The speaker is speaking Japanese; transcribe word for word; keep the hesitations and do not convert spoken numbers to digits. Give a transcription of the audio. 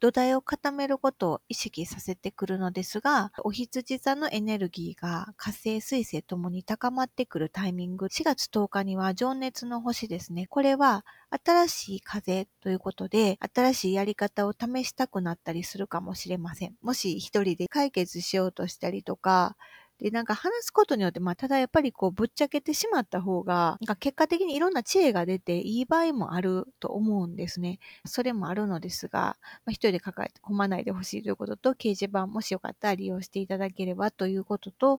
土台を固めることを意識させてくるのですが、お羊座のエネルギーが火星、水星ともに高まってくるタイミング、しがつとおかには情熱の星ですね。これは新しい風ということで、新しいやり方を試したくなったりするかもしれません。もし一人で解決しようとしたりとか、で、なんか話すことによって、まあ、ただやっぱりこう、ぶっちゃけてしまった方が、なんか結果的にいろんな知恵が出ていい場合もあると思うんですね。それもあるのですが、まあ、一人で抱えて込まないでほしいということと、掲示板もしよかったら利用していただければということと、